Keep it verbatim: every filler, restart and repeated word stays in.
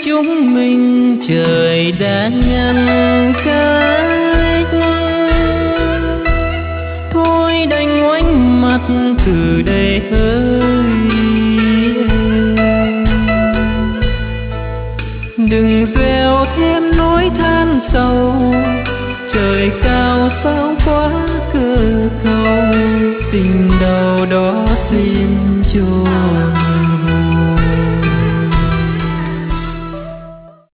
chúng mình trời đã ngăn cách, thôi đành ngoảnh mặt từ đây hỡi em. Đừng gieo thêm nỗi than sầu, trời cao sao quá cơ cầu, tình